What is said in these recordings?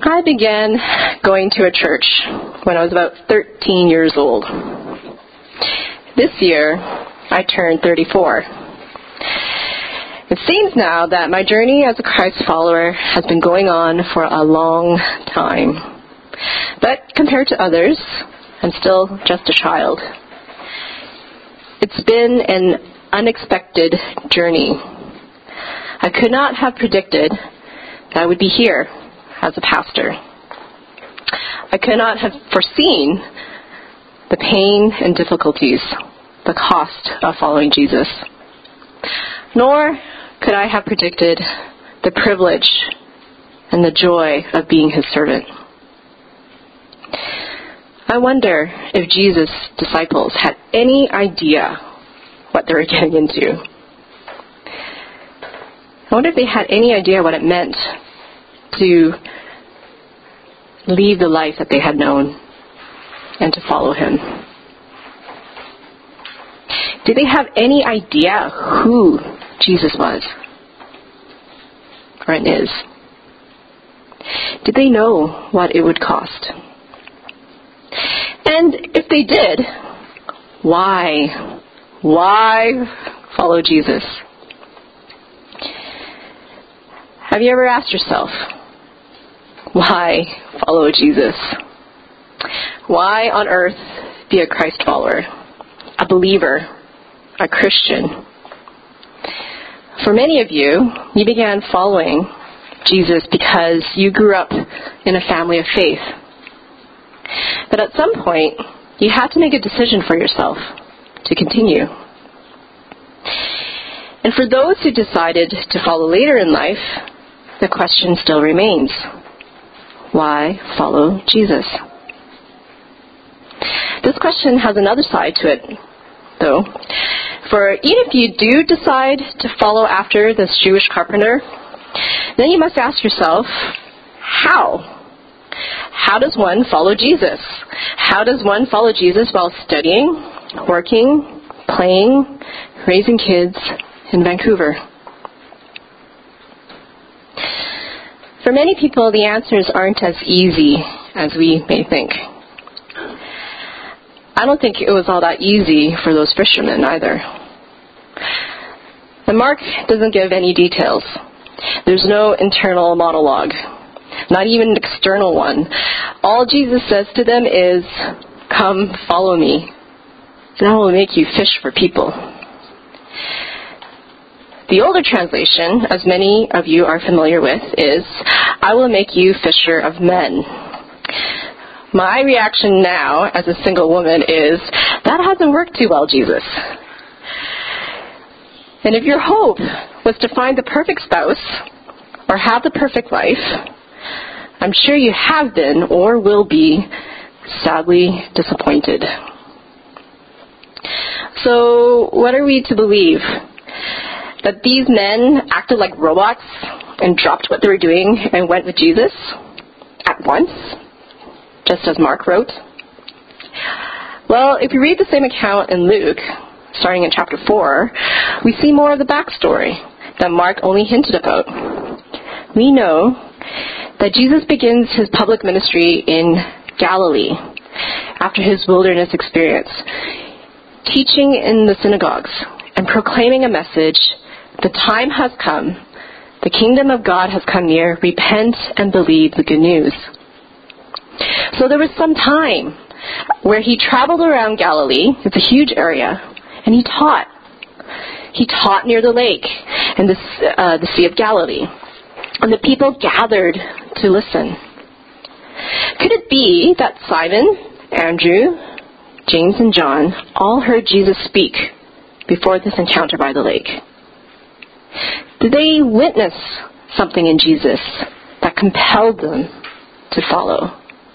I began going to a church when I was about 13 years old. This year, I turned 34. It seems now that my journey as a Christ follower has been going on for a long time. But compared to others, I'm still just a child. It's been an unexpected journey. I could not have predicted that I would be here as a pastor. I could not have foreseen the pain and difficulties, the cost of following Jesus. Nor could I have predicted the privilege and the joy of being his servant. I wonder if Jesus' disciples had any idea what they were getting into. I wonder if they had any idea what it meant to leave the life that they had known and to follow him. Did they have any idea who Jesus was or is? Did they know what it would cost? And if they did, why? Why follow Jesus? Have you ever asked yourself, why follow Jesus? Why on earth be a Christ follower, a believer, a Christian? For many of you, you began following Jesus because you grew up in a family of faith. But at some point, you had to make a decision for yourself to continue. And for those who decided to follow later in life, the question still remains, why follow Jesus? This question has another side to it, though. For even if you do decide to follow after this Jewish carpenter, then you must ask yourself, how? How does one follow Jesus? How does one follow Jesus while studying, working, playing, raising kids in Vancouver? For many people, the answers aren't as easy as we may think. I don't think it was all that easy for those fishermen either. And Mark doesn't give any details. There's no internal monologue, not even an external one. All Jesus says to them is, "Come, follow me, and I will make you fish for people." The older translation, as many of you are familiar with, is, "I will make you fisher of men." My reaction now, as a single woman, is, that hasn't worked too well, Jesus. And if your hope was to find the perfect spouse or have the perfect life, I'm sure you have been or will be sadly disappointed. So what are we to believe? That these men acted like robots and dropped what they were doing and went with Jesus at once, just as Mark wrote? Well, if you read the same account in Luke, starting in chapter 4, we see more of the backstory that Mark only hinted about. We know that Jesus begins his public ministry in Galilee after his wilderness experience, teaching in the synagogues and proclaiming a message, "The time has come, the kingdom of God has come near, repent and believe the good news." So there was some time where he traveled around Galilee, it's a huge area, and he taught. He taught near the lake and the Sea of Galilee. And the people gathered to listen. Could it be that Simon, Andrew, James, and John all heard Jesus speak before this encounter by the lake? Did they witness something in Jesus that compelled them to follow?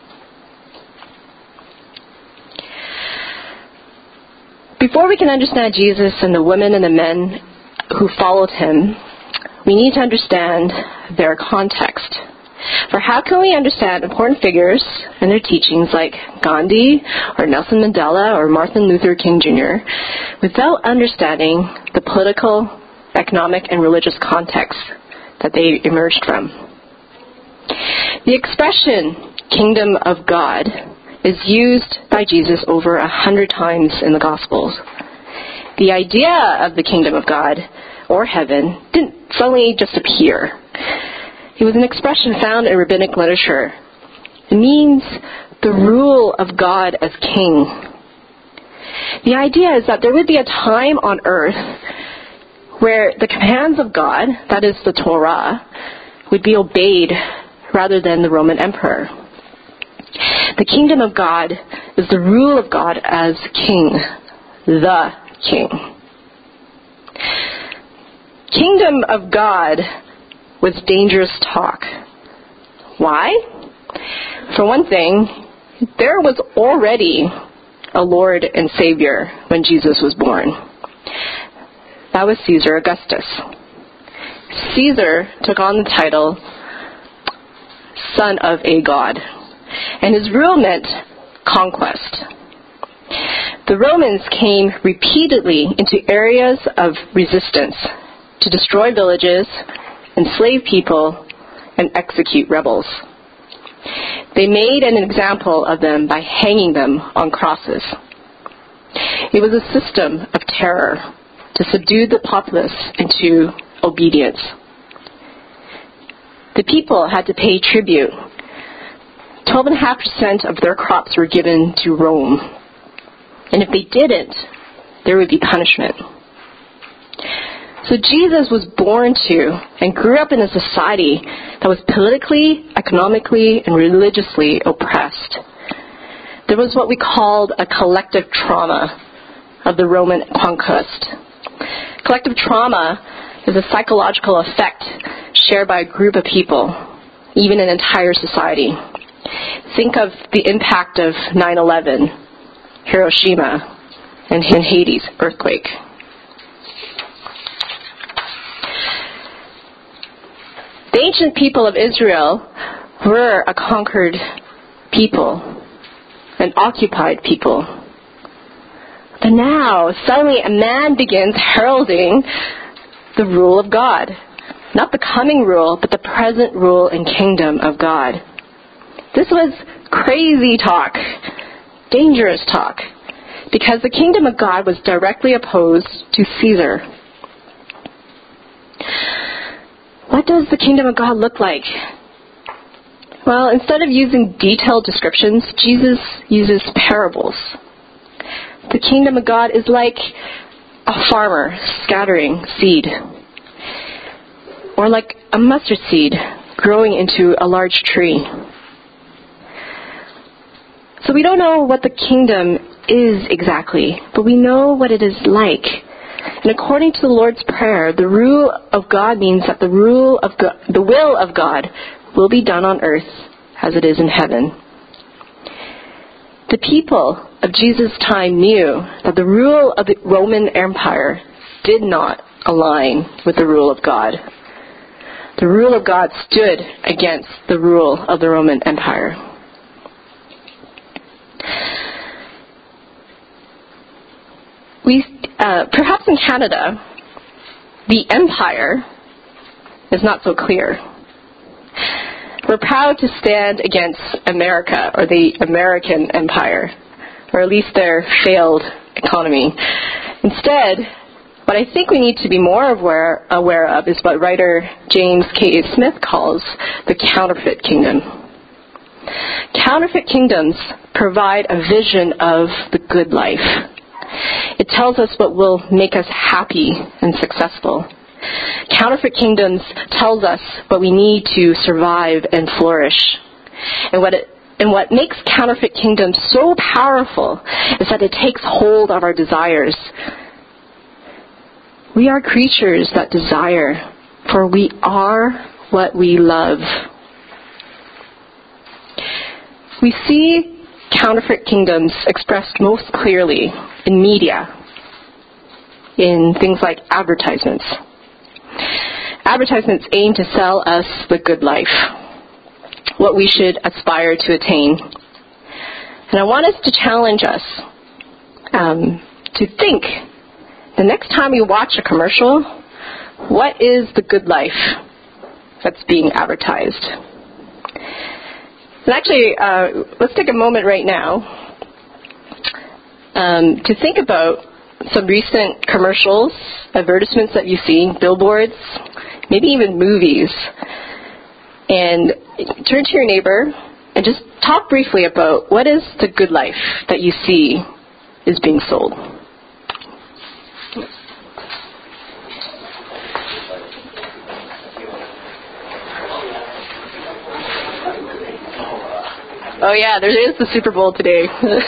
Before we can understand Jesus and the women and the men who followed him, we need to understand their context. For how can we understand important figures and their teachings like Gandhi or Nelson Mandela or Martin Luther King Jr. without understanding the political, economic, and religious context that they emerged from? The expression kingdom of God is used by Jesus over 100 times in the Gospels. The idea of the kingdom of God or heaven didn't suddenly just appear. It was an expression found in rabbinic literature. It means the rule of God as king. The idea is that there would be a time on earth where the commands of God, that is the Torah, would be obeyed rather than the Roman emperor. The kingdom of God is the rule of God as king, the king. Kingdom of God was dangerous talk. Why? For one thing, there was already a Lord and Savior when Jesus was born. That was Caesar Augustus. Caesar took on the title son of a god, and his rule meant conquest. The Romans came repeatedly into areas of resistance to destroy villages, enslave people, and execute rebels. They made an example of them by hanging them on crosses. It was a system of terror to subdue the populace into obedience. The people had to pay tribute. 12.5% of their crops were given to Rome. And if they didn't, there would be punishment. So Jesus was born to and grew up in a society that was politically, economically, and religiously oppressed. There was what we called a collective trauma of the Roman conquest. Collective trauma is a psychological effect shared by a group of people, even an entire society. Think of the impact of 9/11, Hiroshima, and Haiti's earthquake. The ancient people of Israel were a conquered people, an occupied people. But now, suddenly, a man begins heralding the rule of God. Not the coming rule, but the present rule and kingdom of God. This was crazy talk, dangerous talk, because the kingdom of God was directly opposed to Caesar. What does the kingdom of God look like? Well, instead of using detailed descriptions, Jesus uses parables. The kingdom of God is like a farmer scattering seed, or like a mustard seed growing into a large tree. So we don't know what the kingdom is exactly, but we know what it is like. And according to the Lord's Prayer, the rule of God means that the will of God will be done on earth as it is in heaven. The people of Jesus' time knew that the rule of the Roman Empire did not align with the rule of God. The rule of God stood against the rule of the Roman Empire. Perhaps in Canada, the empire is not so clear. We're proud to stand against America, or the American empire, or at least their failed economy. Instead, what I think we need to be more aware of is what writer James K. Smith calls the counterfeit kingdom. Counterfeit kingdoms provide a vision of the good life. It tells us what will make us happy and successful. Counterfeit kingdoms tells us what we need to survive and flourish. And what makes counterfeit kingdoms so powerful is that it takes hold of our desires. We are creatures that desire, for we are what we love. We see counterfeit kingdoms expressed most clearly in media, in things like advertisements. Advertisements aim to sell us the good life, what we should aspire to attain. And I want us to challenge us to think, the next time we watch a commercial, what is the good life that's being advertised? And actually, let's take a moment right now to think about some recent commercials, advertisements that you've seen, billboards, maybe even movies. And turn to your neighbor and just talk briefly about what is the good life that you see is being sold. Oh yeah, there is the Super Bowl today.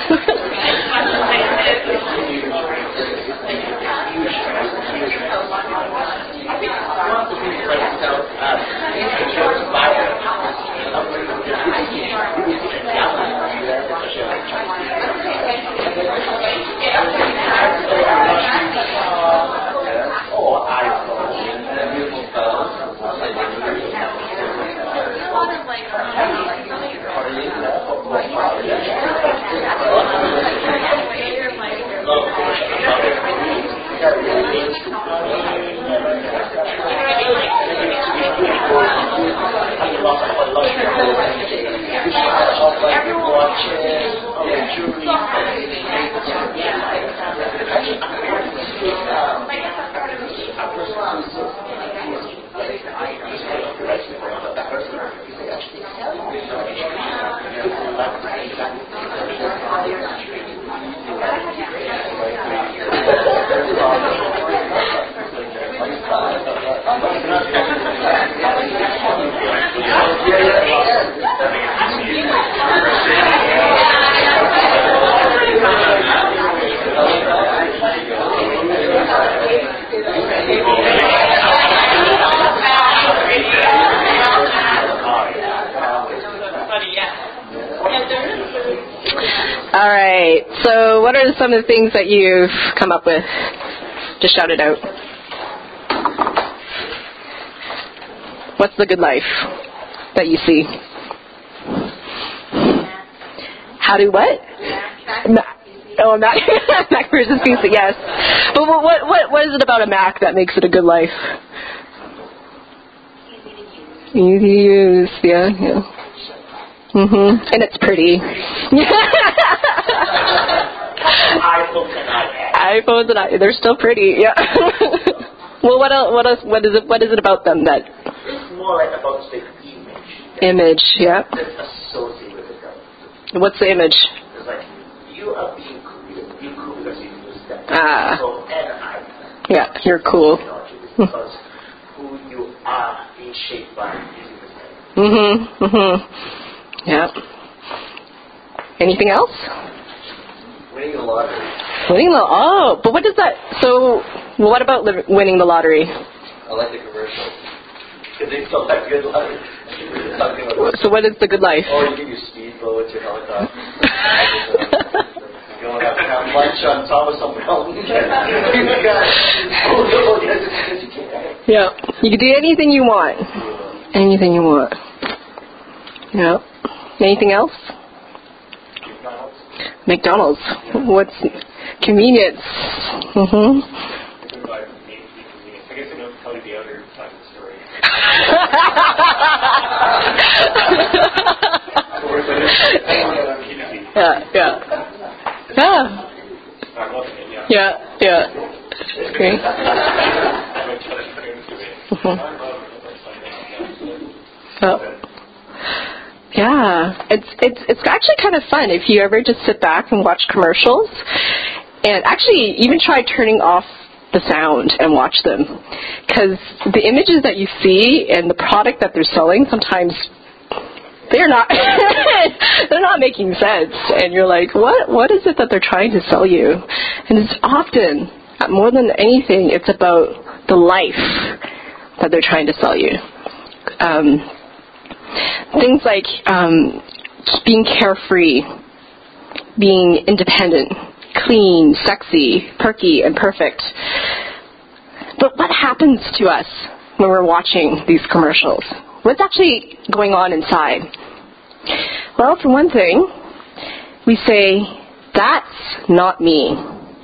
All right. So what are some of the things that you've come up with? Just shout it out. What's the good life that you see? How do what? Mac. Mac versus PC, yes. But what is it about a Mac that makes it a good life? Easy to use, yeah. And it's pretty. iPhones and iPads, they're still pretty, yeah. Well, what else? What is it about them that? It's more like about the image. Image, yeah. That's associated with it. What's the image? It's like you are being cool. You're cool because you use that. So yeah, you're cool. Because who you are being shaped by using this. Yeah. Anything else? Winning the lottery. But what does that? So, what about winning the lottery? I like the commercial. Because they still have good life. So, what is the good life? Oh, you get your speedboat, your helicopter. You go and have lunch on top of some mountain. Yeah. You can do anything you want. Anything you want. Yeah. Anything else? McDonald's. What's convenience? I guess I don't tell you the other side of the story. Yeah. It's great. Yeah, it's actually kind of fun if you ever just sit back and watch commercials, and actually even try turning off the sound and watch them, because the images that you see and the product that they're selling sometimes they're not they're not making sense, and you're like, what is it that they're trying to sell you? And it's often, more than anything, it's about the life that they're trying to sell you. Things like being carefree, being independent, clean, sexy, perky, and perfect. But what happens to us when we're watching these commercials? What's actually going on inside? Well, for one thing, we say, that's not me.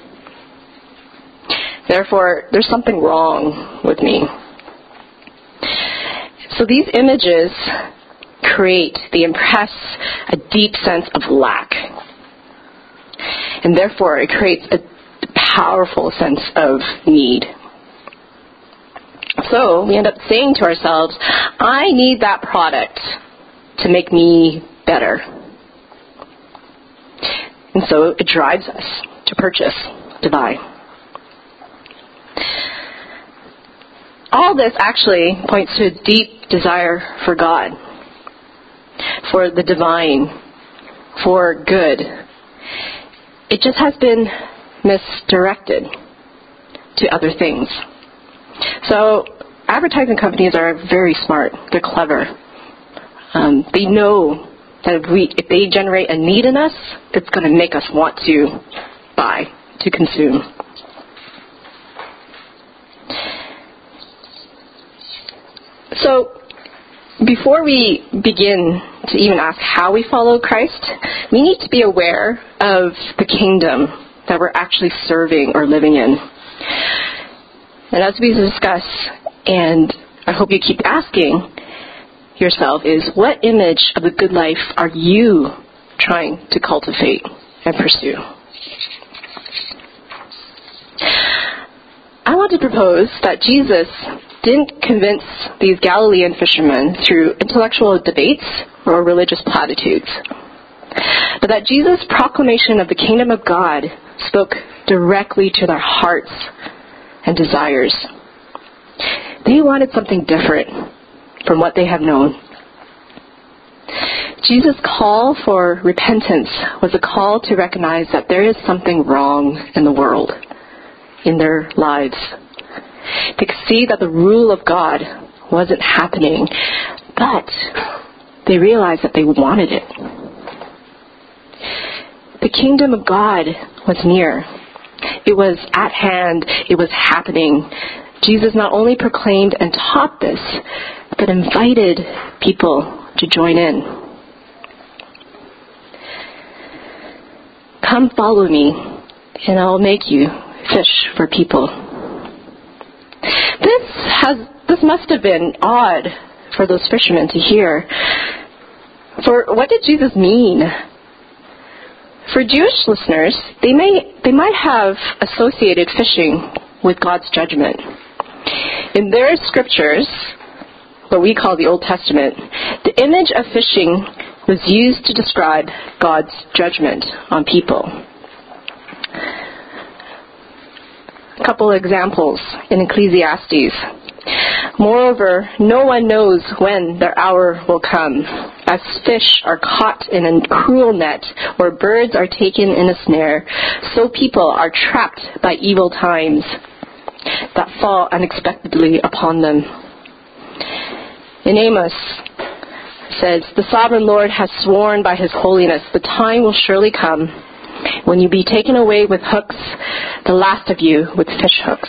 Therefore, there's something wrong with me. So these images they impress a deep sense of lack. And therefore, it creates a powerful sense of need. So we end up saying to ourselves, I need that product to make me better. And so it drives us to purchase, to buy. All this actually points to a deep desire for God, for the divine, for good. It just has been misdirected to other things. So advertising companies are very smart. They're clever. They know that if they generate a need in us, it's going to make us want to buy, to consume. So before we begin to even ask how we follow Christ, we need to be aware of the kingdom that we're actually serving or living in. And as we discuss, and I hope you keep asking yourself, is what image of the good life are you trying to cultivate and pursue? I want to propose that Jesus didn't convince these Galilean fishermen through intellectual debates or religious platitudes, but that Jesus' proclamation of the kingdom of God spoke directly to their hearts and desires. They wanted something different from what they have known. Jesus' call for repentance was a call to recognize that there is something wrong in the world, in their lives. They could see that the rule of God wasn't happening, but they realized that they wanted it. The kingdom of God was near. It was at hand. It was happening. Jesus not only proclaimed and taught this, but invited people to join in. Come follow me, and I'll make you fish for people. This must have been odd for those fishermen to hear. For what did Jesus mean? For Jewish listeners, they might have associated fishing with God's judgment. In their scriptures, what we call the Old Testament, the image of fishing was used to describe God's judgment on people. A couple examples in Ecclesiastes. Moreover, no one knows when their hour will come. As fish are caught in a cruel net, or birds are taken in a snare, so people are trapped by evil times that fall unexpectedly upon them. In Amos, it says, the sovereign Lord has sworn by his holiness, the time will surely come when you be taken away with hooks, the last of you with fish hooks.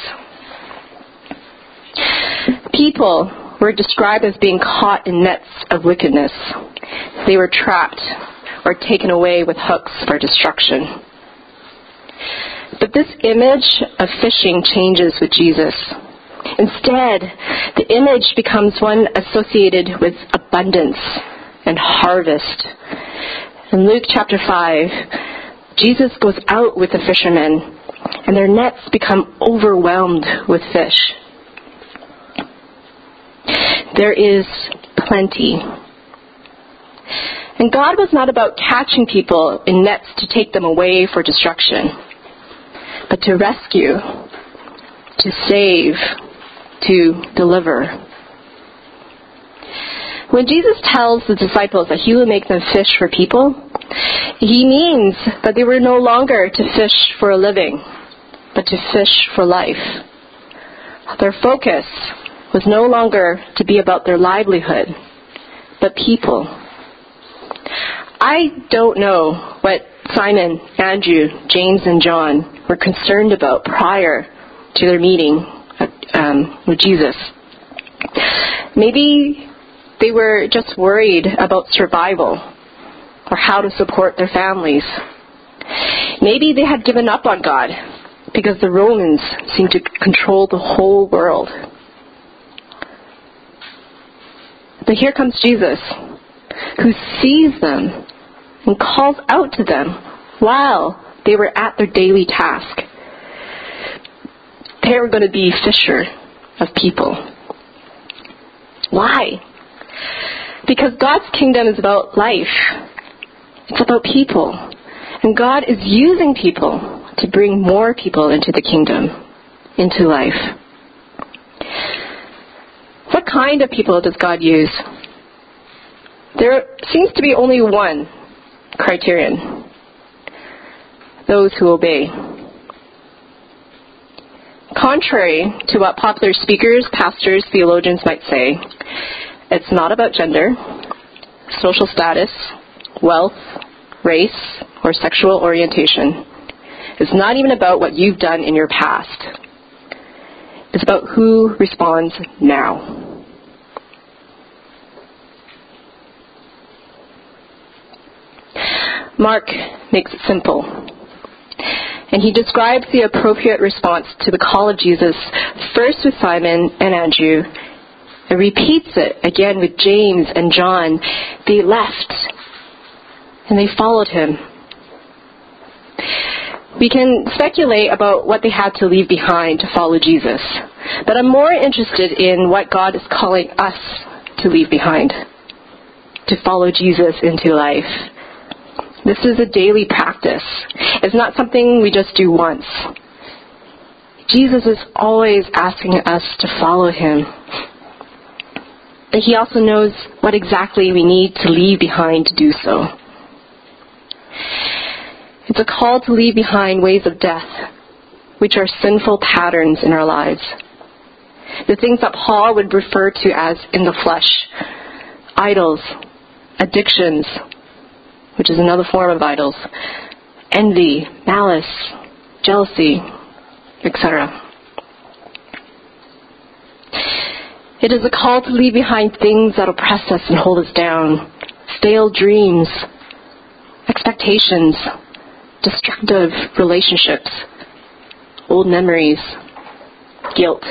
People were described as being caught in nets of wickedness. They were trapped or taken away with hooks for destruction. But this image of fishing changes with Jesus. Instead, the image becomes one associated with abundance and harvest. In Luke chapter 5, Jesus goes out with the fishermen, and their nets become overwhelmed with fish. There is plenty. And God was not about catching people in nets to take them away for destruction, but to rescue, to save, to deliver. When Jesus tells the disciples that he will make them fish for people, he means that they were no longer to fish for a living, but to fish for life. Their focus was no longer to be about their livelihood, but people. I don't know what Simon, Andrew, James, and John were concerned about prior to their meeting with Jesus. Maybe they were just worried about survival or how to support their families. Maybe they had given up on God because the Romans seemed to control the whole world. But here comes Jesus, who sees them and calls out to them while they were at their daily task. They were going to be fisher of people. Why? Because God's kingdom is about life. It's about people. And God is using people to bring more people into the kingdom, into life. What kind of people does God use? There seems to be only one criterion: those who obey. Contrary to what popular speakers, pastors, theologians might say, it's not about gender, social status, wealth, race, or sexual orientation. It's not even about what you've done in your past. It's about who responds now. Mark makes it simple. And he describes the appropriate response to the call of Jesus, first with Simon and Andrew, and repeats it again with James and John. They left, and they followed him. We can speculate about what they had to leave behind to follow Jesus, but I'm more interested in what God is calling us to leave behind, to follow Jesus into life. This is a daily practice. It's not something we just do once. Jesus is always asking us to follow him. But he also knows what exactly we need to leave behind to do so. It's a call to leave behind ways of death, which are sinful patterns in our lives. The things that Paul would refer to as in the flesh: idols, addictions, which is another form of idols, envy, malice, jealousy, etc. It is a call to leave behind things that oppress us and hold us down: stale dreams, expectations, destructive relationships, old memories, guilt.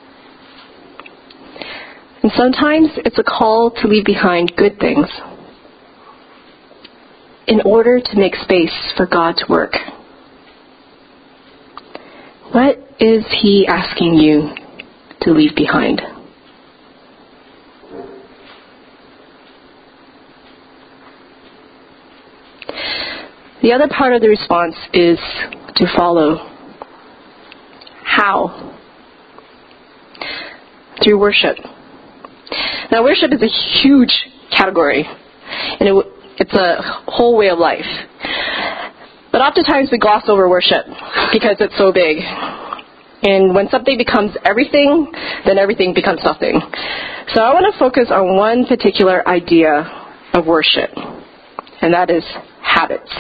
And sometimes it's a call to leave behind good things in order to make space for God to work. What is he asking you to leave behind? The other part of the response is to follow. How? Through worship. Now, worship is a huge category, and it's a whole way of life. But oftentimes we gloss over worship because it's so big. And when something becomes everything, then everything becomes nothing. So I want to focus on one particular idea of worship, and that is habits.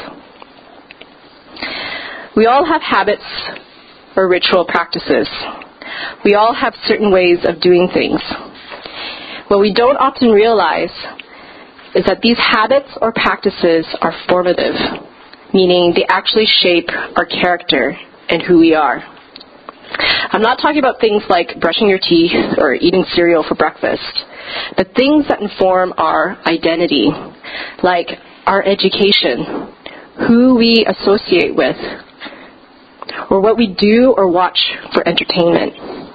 We all have habits or ritual practices. We all have certain ways of doing things. What we don't often realize is that these habits or practices are formative, meaning they actually shape our character and who we are. I'm not talking about things like brushing your teeth or eating cereal for breakfast, but things that inform our identity, like our education, who we associate with, or what we do or watch for entertainment.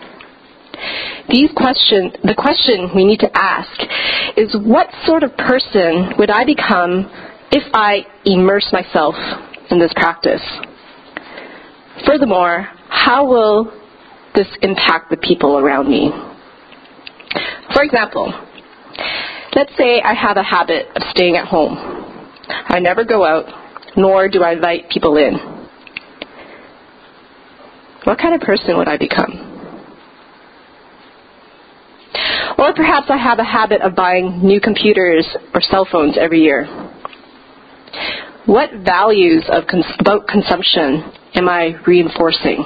The question we need to ask is, what sort of person would I become if I immerse myself in this practice? Furthermore, how will this impact the people around me? For example, let's say I have a habit of staying at home. I never go out, nor do I invite people in. What kind of person would I become? Or perhaps I have a habit of buying new computers or cell phones every year. What values about consumption am I reinforcing?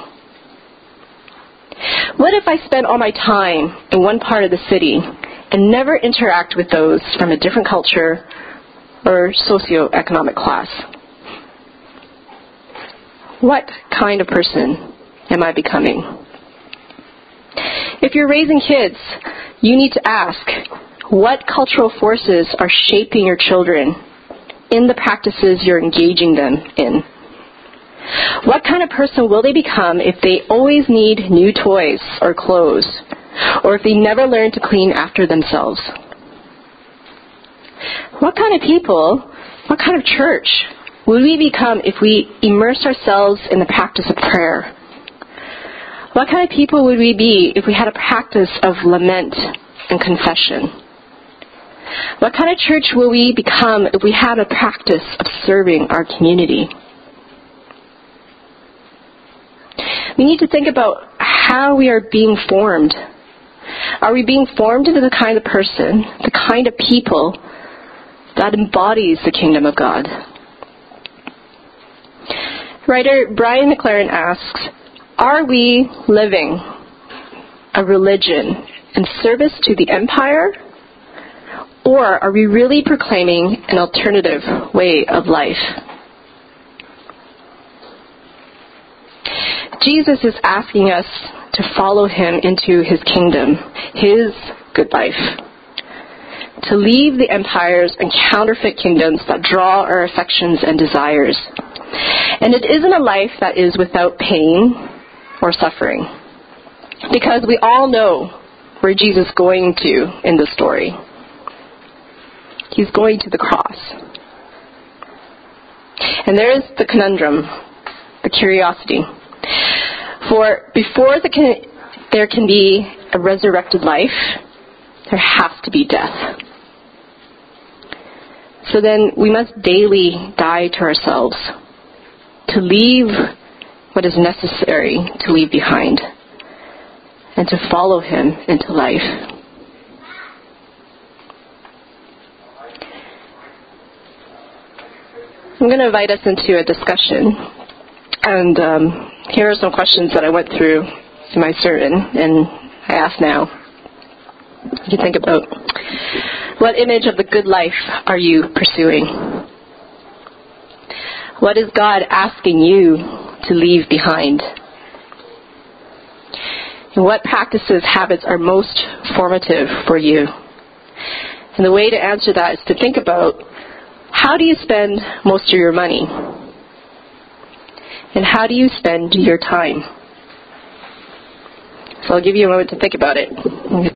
What if I spend all my time in one part of the city and never interact with those from a different culture or socioeconomic class? What kind of person am I becoming? If you're raising kids, you need to ask, What cultural forces are shaping your children in the practices you're engaging them in? What kind of person will they become if they always need new toys or clothes, or if they never learn to clean after themselves? What kind of people, what kind of church will we become if we immerse ourselves in the practice of prayer? What kind of people would we be if we had a practice of lament and confession? What kind of church will we become if we had a practice of serving our community? We need to think about how we are being formed. Are we being formed into the kind of person, the kind of people that embodies the kingdom of God? Writer Brian McLaren asks, are we living a religion in service to the empire, or are we really proclaiming an alternative way of life? Jesus is asking us to follow him into his kingdom, his good life, to leave the empires and counterfeit kingdoms that draw our affections and desires. And it isn't a life that is without pain or suffering, because we all know where Jesus is going to in the story. He's going to the cross. And there's the conundrum, the curiosity. For before there can be a resurrected life, there has to be death. So then we must daily die to ourselves, to leave what is necessary to leave behind, and to follow him into life. I'm going to invite us into a discussion, and here are some questions that I went through in my sermon, and I ask now. You can think about, what image of the good life are you pursuing? What is God asking you to leave behind? And what practices, habits are most formative for you? And the way to answer that is to think about, how do you spend most of your money? And how do you spend your time? So I'll give you a moment to think about it.